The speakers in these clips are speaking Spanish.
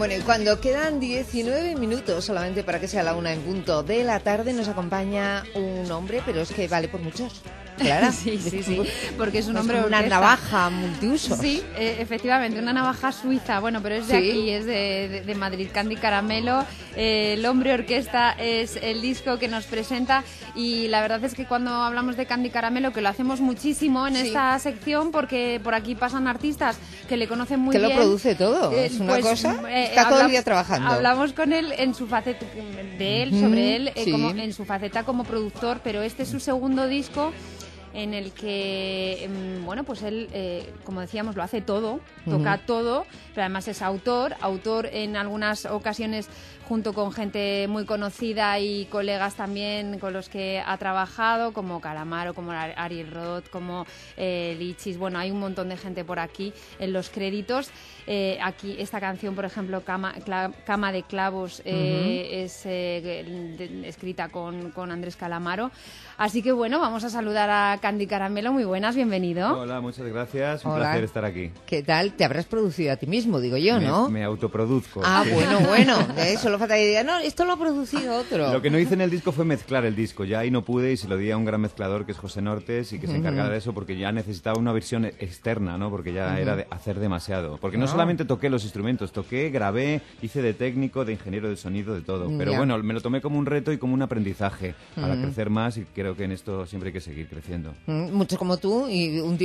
Bueno, y cuando quedan 19 minutos solamente para que sea la 1:00 p.m, nos acompaña un hombre, pero es que vale por muchos. Clara. Sí, porque es un hombre como una orquesta. navaja multiusos. Sí, efectivamente, una navaja suiza. Bueno, pero es de aquí, es de Madrid. Candy Caramelo, el hombre orquesta es el disco que nos presenta, y la verdad es que cuando hablamos de Candy Caramelo, que lo hacemos muchísimo en esta sección, porque por aquí pasan artistas que le conocen muy bien. Que lo produce todo, es una cosa. Está todo el día trabajando. Hablamos con él en su faceta, sobre él, como en su faceta como productor, pero este es su segundo disco, en el que, bueno, pues él, como decíamos, lo hace todo, toca todo, pero además es autor en algunas ocasiones junto con gente muy conocida y colegas también con los que ha trabajado, como Calamaro, como Ariel Roth, como Lichis. Bueno, hay un montón de gente por aquí en los créditos. Aquí esta canción, por ejemplo, Cama de Clavos, es escrita con Andrés Calamaro. Así que bueno, vamos a saludar a Candy Caramelo. Muy buenas, bienvenido. Hola, muchas gracias. Un placer estar aquí. ¿Qué tal? Te habrás producido a ti mismo, digo yo, ¿no? Me autoproduzco. Ah, sí. Bueno. Solo falta que diga, no, esto lo ha producido otro. Lo que no hice en el disco fue mezclar el disco. Ya ahí no pude, y se lo di a un gran mezclador que es José Nortes, y que se encargara de eso, porque ya necesitaba una versión externa, ¿no? Porque ya era de hacer demasiado. Porque no solamente toqué los instrumentos, toqué, grabé, hice de técnico, de ingeniero de sonido, de todo. Pero bueno, me lo tomé como un reto y como un aprendizaje para crecer más, y creo que en esto siempre hay que seguir creciendo. Muchos como tú, y hundir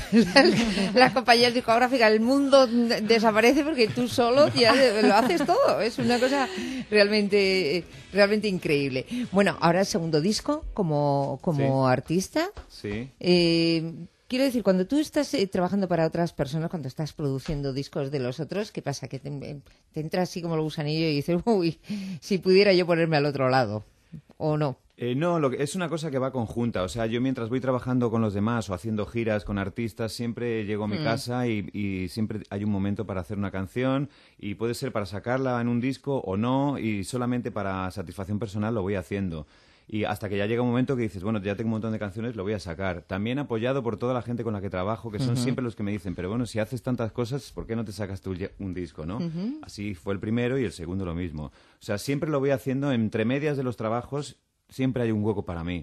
las compañías discográficas, el mundo desaparece porque tú solo ya lo haces todo. Es una cosa realmente increíble. Bueno, ahora el segundo disco como artista. Sí. Quiero decir, cuando tú estás trabajando para otras personas, cuando estás produciendo discos de los otros, ¿qué pasa? Que te entra así como el gusanillo y dices, uy, si pudiera yo ponerme al otro lado, ¿o no? No, es una cosa que va conjunta. O sea, yo mientras voy trabajando con los demás o haciendo giras con artistas, siempre llego a mi casa y siempre hay un momento para hacer una canción, y puede ser para sacarla en un disco o no, y solamente para satisfacción personal lo voy haciendo. Y hasta que ya llega un momento que dices, bueno, ya tengo un montón de canciones, lo voy a sacar. También apoyado por toda la gente con la que trabajo, que son siempre los que me dicen, pero bueno, si haces tantas cosas, ¿por qué no te sacas tú un disco, no? Así fue el primero, y el segundo lo mismo. O sea, siempre lo voy haciendo entre medias de los trabajos. Siempre hay un hueco para mí.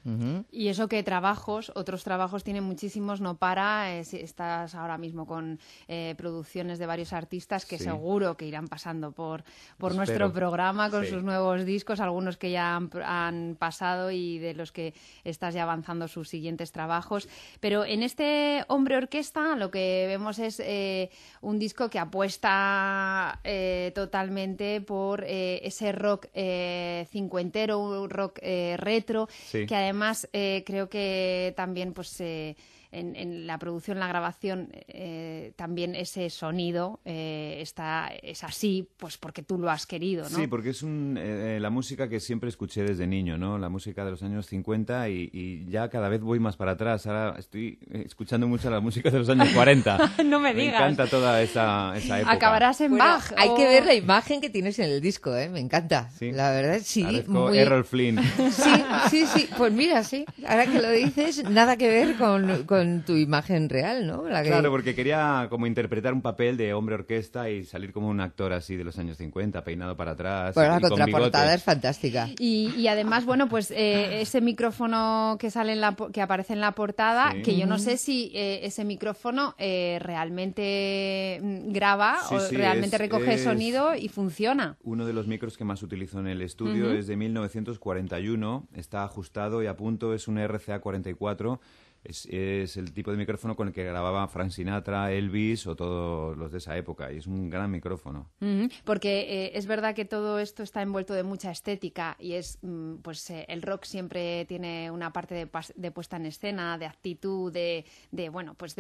Y eso que otros trabajos tienen muchísimos, no para. Estás ahora mismo con producciones de varios artistas que seguro que irán pasando por nuestro programa con sus nuevos discos, algunos que ya han pasado y de los que estás ya avanzando sus siguientes trabajos. Pero en este Hombre Orquesta lo que vemos es un disco que apuesta totalmente por ese rock cincuentero, un rock retro, que además creo que también pues en la producción, la grabación, también ese sonido es así, pues porque tú lo has querido, ¿no? Sí, porque es la música que siempre escuché desde niño, ¿no? La música de los años 50, y ya cada vez voy más para atrás. Ahora estoy escuchando mucho la música de los años 40. No me digas. Me encanta toda esa época. Acabarás en Bach. Hay que ver la imagen que tienes en el disco, me encanta. Sí. La verdad, sí. Parezco Errol Flynn. Sí. Pues mira, sí. Ahora que lo dices, nada que ver con tu imagen real, ¿no? Claro, porque quería como interpretar un papel de hombre orquesta y salir como un actor así de los años 50, peinado para atrás. Bueno, la con contraportada bigote. es fantástica. Y además, bueno, pues ese micrófono que sale que aparece en la portada, que yo no sé si ese micrófono realmente graba o realmente recoge sonido y funciona. Uno de los micros que más utilizo en el estudio es de 1941, está ajustado y a punto, es un RCA 44. Es el tipo de micrófono con el que grababa Frank Sinatra, Elvis o todos los de esa época, y es un gran micrófono. Porque es verdad que todo esto está envuelto de mucha estética, y pues el rock siempre tiene una parte de puesta en escena, de actitud, bueno, pues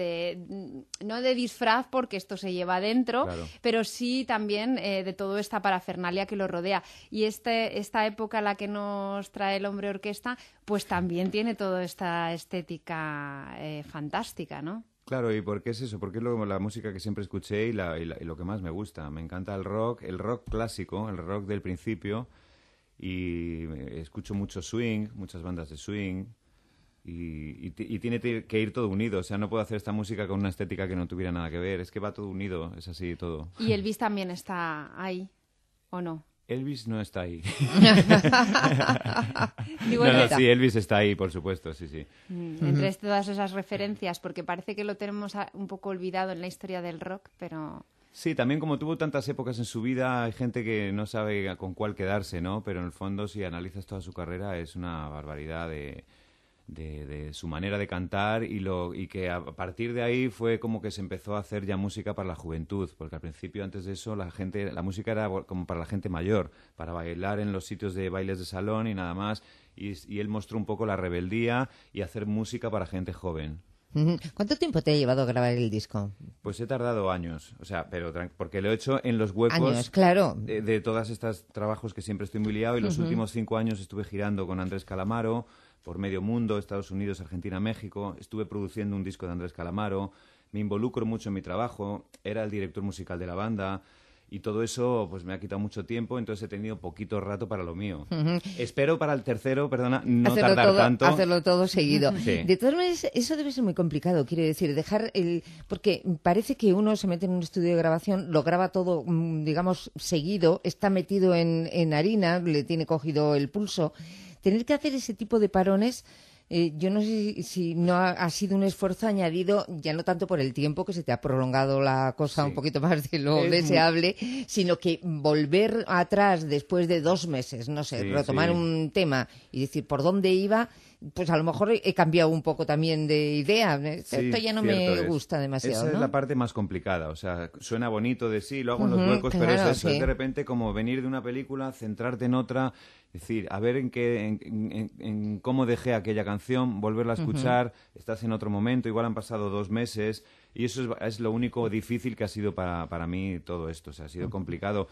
no de disfraz, porque esto se lleva adentro, pero sí también de toda esta parafernalia que lo rodea. Y esta época a la que nos trae el Hombre Orquesta, pues también tiene toda esta estética fantástica, ¿no? Claro, ¿y por qué es eso? Porque es la música que siempre escuché y lo que más me gusta. Me encanta el rock clásico, el rock del principio, y escucho mucho swing, muchas bandas de swing. y tiene que ir todo unido. O sea, no puedo hacer esta música con una estética que no tuviera nada que ver. Es que va todo unido, es así todo. ¿Y Elvis también está ahí o no? Elvis no está ahí. Digo, Sí, Elvis está ahí, por supuesto, sí, sí. Entre todas esas referencias, porque parece que lo tenemos un poco olvidado en la historia del rock, pero... Sí, también como tuvo tantas épocas en su vida, hay gente que no sabe con cuál quedarse, ¿no? Pero en el fondo, si analizas toda su carrera, es una barbaridad de su manera de cantar y que a partir de ahí fue como que se empezó a hacer ya música para la juventud, porque al principio, antes de eso, la música era como para la gente mayor, para bailar en los sitios de bailes de salón y nada más, y él mostró un poco la rebeldía y hacer música para gente joven. ¿Cuánto tiempo te ha llevado a grabar el disco? Pues he tardado años, o sea, pero porque lo he hecho en los huecos Años, claro. de todos estos trabajos que siempre estoy muy liado, y los últimos 5 años estuve girando con Andrés Calamaro por medio mundo, Estados Unidos, Argentina, México. Estuve produciendo un disco de Andrés Calamaro, me involucro mucho en mi trabajo, era el director musical de la banda, y todo eso pues me ha quitado mucho tiempo, entonces he tenido poquito rato para lo mío. Espero para el tercero, perdona, no tardar tanto. Hacerlo todo seguido. Sí. De todas maneras, eso debe ser muy complicado, quiero decir, porque parece que uno se mete en un estudio de grabación, lo graba todo, digamos, seguido, está metido en harina, le tiene cogido el pulso. Tener que hacer ese tipo de parones, yo no sé si no ha sido un esfuerzo añadido, ya no tanto por el tiempo, que se te ha prolongado la cosa Sí. un poquito más de lo deseable, sino que volver atrás después de 2 meses, no sé, Sí, retomar sí. un tema y decir por dónde iba, pues a lo mejor he cambiado un poco también de idea. Sí, Esto ya no cierto me es. gusta demasiado, Esa ¿no? es la parte más complicada, o sea, suena bonito de sí, lo hago en los huecos, pero claro, es eso, sí. es de repente como venir de una película, centrarte en otra, decir, a ver en cómo dejé aquella canción, volverla a escuchar, estás en otro momento, igual han pasado 2 meses, y eso es lo único difícil que ha sido para mí todo esto, o sea, ha sido complicado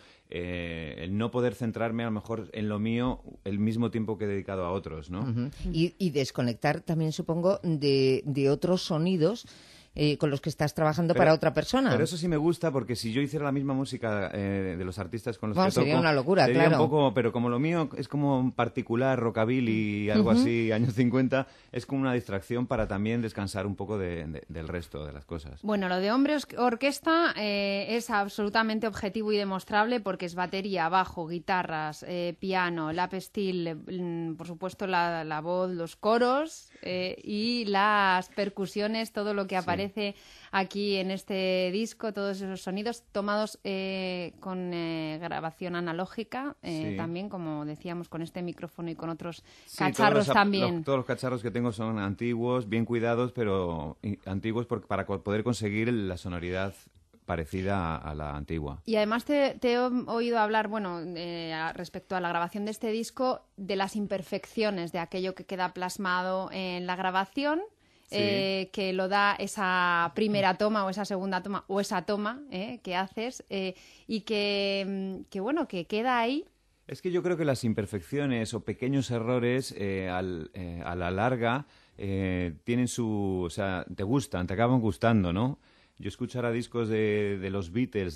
el no poder centrarme a lo mejor en lo mío el mismo tiempo que he dedicado a otros, ¿no? Y desconectar también, supongo, de otros sonidos con los que estás trabajando para otra persona. Pero eso sí me gusta, porque si yo hiciera la misma música de los artistas con los Bueno, que toco... sería una locura, sería claro. un poco, pero como lo mío es como un particular, rockabilly, algo así, años 50, es como una distracción para también descansar un poco del resto de las cosas. Bueno, lo de Hombre Orquesta es absolutamente objetivo y demostrable porque es batería, bajo, guitarras, piano, lap steel, por supuesto la voz, los coros y las percusiones, todo lo que aparece aquí en este disco, todos esos sonidos tomados con grabación analógica, Sí. también, como decíamos, con este micrófono y con otros Sí, cacharros también. todos los cacharros que tengo son antiguos, bien cuidados, pero antiguos para poder conseguir la sonoridad parecida a la antigua. Y además te he oído hablar, bueno, respecto a la grabación de este disco, de las imperfecciones de aquello que queda plasmado en la grabación, Sí. que lo da esa primera toma o esa segunda toma o esa toma que haces y que bueno, que queda ahí. Es que yo creo que las imperfecciones o pequeños errores a la larga tienen o sea, te gustan, te acaban gustando, ¿no? Yo escucho ahora discos de los Beatles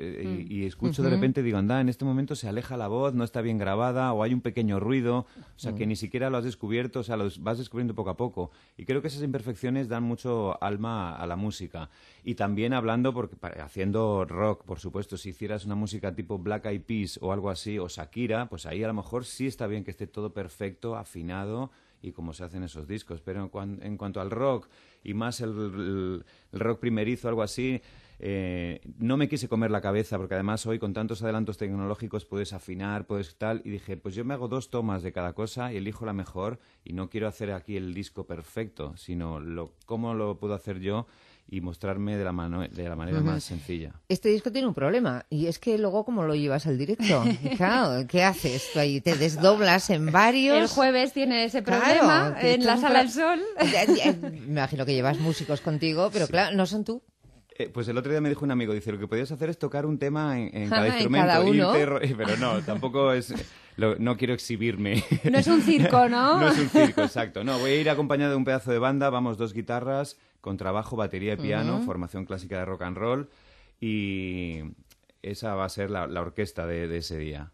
y escucho de repente, digo, anda, en este momento se aleja la voz, no está bien grabada o hay un pequeño ruido, o sea, que ni siquiera lo has descubierto, o sea, lo vas descubriendo poco a poco. Y creo que esas imperfecciones dan mucho alma a la música. Y también hablando, haciendo rock, por supuesto, si hicieras una música tipo Black Eyed Peas o algo así, o Shakira, pues ahí a lo mejor sí está bien que esté todo perfecto, afinado, y como se hacen esos discos. Pero en cuanto al rock, y más el rock primerizo, algo así, no me quise comer la cabeza, porque además hoy con tantos adelantos tecnológicos puedes afinar, puedes tal, y dije, pues yo me hago 2 tomas de cada cosa y elijo la mejor, y no quiero hacer aquí el disco perfecto, sino cómo lo puedo hacer yo y mostrarme de la manera más sencilla. Este disco tiene un problema, y es que luego, ¿cómo lo llevas al directo? Claro, ¿qué haces tú ahí? ¿Te desdoblas en varios? El jueves tiene ese Claro, problema que en la Sala del Sol. Me imagino que llevas músicos contigo, pero claro, no son tú. Pues el otro día me dijo un amigo, dice, lo que podías hacer es tocar un tema en cada En instrumento. cada uno. Pero no, tampoco es... no quiero exhibirme. No es un circo, ¿no? No es un circo, exacto. No, voy a ir acompañado de un pedazo de banda, vamos, 2 guitarras, contrabajo, batería y piano, formación clásica de rock and roll, y esa va a ser la orquesta de ese día.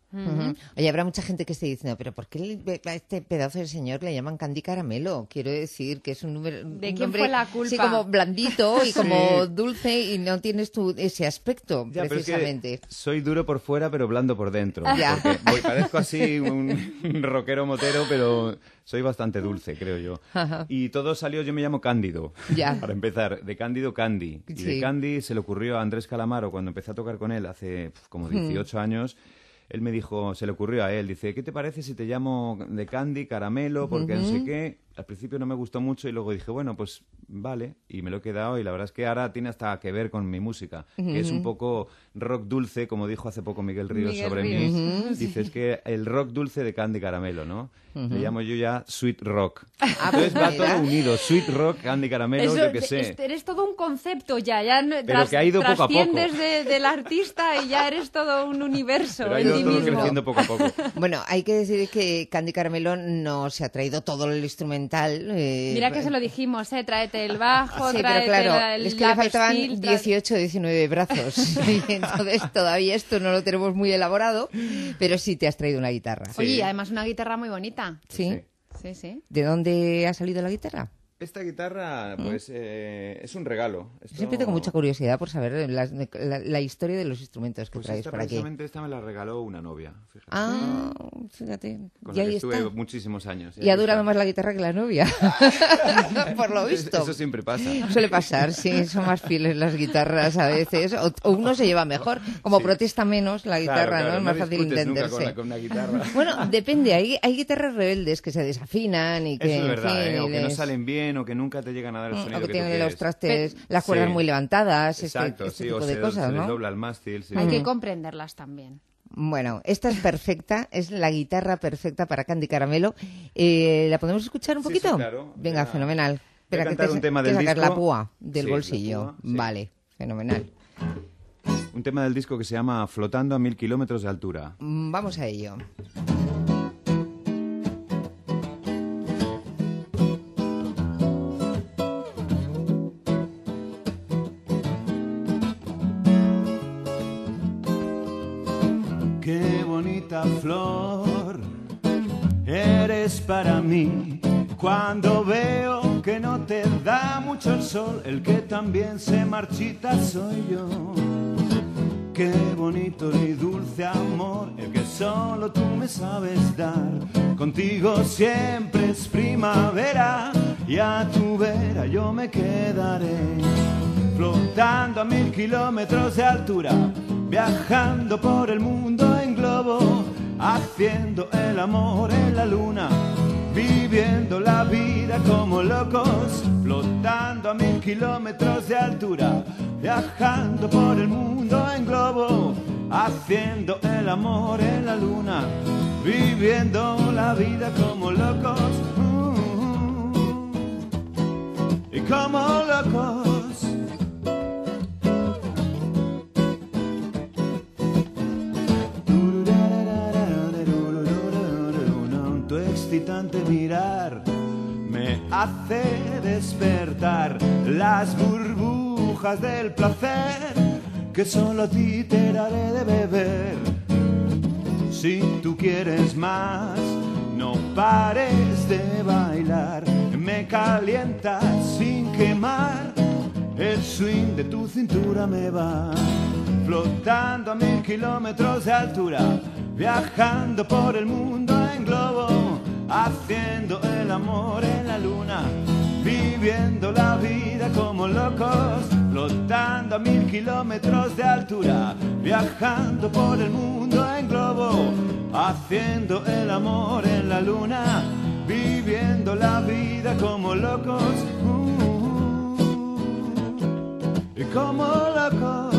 Oye, habrá mucha gente que esté diciendo, pero ¿por qué a este pedazo de señor le llaman Candy Caramelo? Quiero decir que es un nombre... ¿De quién fue la culpa? Sí, como blandito y como dulce y no tienes ese aspecto, ya, precisamente. Pero es que soy duro por fuera, pero blando por dentro. Ya. Porque parezco así un rockero motero, pero soy bastante dulce, creo yo. Y todo salió, yo me llamo Cándido, para empezar. De Cándido, Candy. Y de Candy se le ocurrió a Andrés Calamaro, cuando empecé a tocar con él hace como 18 años... Él me dijo, se le ocurrió a él, dice, ¿qué te parece si te llamo de Candy, Caramelo, porque no sé qué? Al principio no me gustó mucho y luego dije, bueno, pues vale, y me lo he quedado y la verdad es que ahora tiene hasta que ver con mi música, que es un poco rock dulce, como dijo hace poco Miguel Ríos sobre mí. Dice, es que el rock dulce de Candy Caramelo, ¿no? Le llamo yo ya Sweet Rock. Entonces va todo unido, Sweet Rock, Candy Caramelo, yo qué sé. Eres todo un concepto ya Pero que ha ido poco a poco. Trasciendes del artista y ya eres todo un universo. Pero ha ido todo creciendo poco a poco. Bueno, hay que decir que Candy Caramelo no se ha traído todo el instrumental. Mira que se lo dijimos, tráete el bajo, sí, tráete pero claro, el es que le faltaban steel, 18 o 19 brazos. Y entonces todavía esto no lo tenemos muy elaborado, pero sí te has traído una guitarra. Sí. Oye, además una guitarra muy bonita. Sí. Sí. ¿De dónde ha salido la guitarra? Esta guitarra, pues, es un regalo. Siempre tengo mucha curiosidad por saber la historia de los instrumentos que traes por aquí. Precisamente esta me la regaló una novia, fíjate. Ah, fíjate. Con Y la ahí que estuve está. muchísimos años. Y ha durado más la guitarra que la novia, por lo visto. Eso siempre pasa. Suele pasar, sí, son más fieles las guitarras a veces, o uno se lleva mejor, como protesta menos la guitarra, claro, ¿no? Es más fácil discutes entenderse. nunca con una guitarra. Bueno, depende, hay guitarras rebeldes que se desafinan y que... Eso es verdad, en fin, o que no les- salen bien, o que nunca te llegan a dar el sonido o que que tú tienen quieres. los trastes, las cuerdas Sí. muy levantadas, Exacto, este sí, tipo o de se cosas, les ¿no? dobla el mástil. Sí. Hay que comprenderlas también. Bueno, esta es perfecta, es la guitarra perfecta para Candy Caramelo. ¿La podemos escuchar un Sí, poquito? sí, claro. Venga, fenomenal. Voy a Espera, que cantar un tema que del sacas disco. la púa del Sí, bolsillo. la púa, sí. Vale, fenomenal. Un tema del disco que se llama Flotando a 1000 kilómetros de altura. Vamos a ello. Qué bonita flor eres para mí. Cuando veo que no te da mucho el sol, el que también se marchita soy yo. Qué bonito y dulce amor, el que solo tú me sabes dar. Contigo siempre es primavera y a tu vera yo me quedaré. Flotando a 1000 kilómetros de altura, viajando por el mundo en globo, haciendo el amor en la luna, viviendo la vida como locos. Flotando a 1000 kilómetros de altura, viajando por el mundo en globo, haciendo el amor en la luna, viviendo la vida como locos. Y como locos. Tu excitante mirar me hace despertar las burbujas del placer que solo a ti te daré de beber. Si tú quieres más, no pares de bailar, me calientas sin quemar, el swing de tu cintura me va. Flotando a 1000 kilómetros de altura, viajando por el mundo en globo, haciendo el amor en la luna, viviendo la vida como locos. Flotando a 1000 kilómetros de altura, viajando por el mundo en globo, haciendo el amor en la luna, viviendo la vida como locos. Y como locos.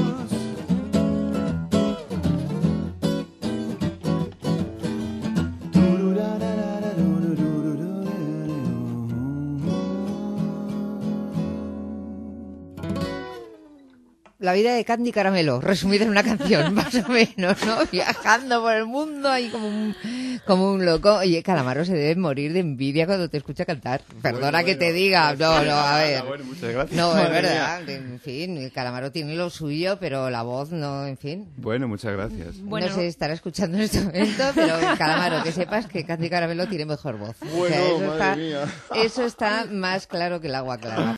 la vida de Candy Caramelo, resumida en una canción, más o menos, ¿no? Viajando por el mundo ahí como un loco. Oye, Calamaro se debe morir de envidia cuando te escucha cantar. Perdona que te diga. No, a ver. Bueno, muchas gracias. No, es verdad. En fin, el Calamaro tiene lo suyo, pero la voz no, en fin. Bueno, muchas gracias. Bueno. No sé estará escuchando en este momento, pero Calamaro, que sepas que Candy Caramelo tiene mejor voz. Bueno, madre mía. Eso está más claro que el agua clara.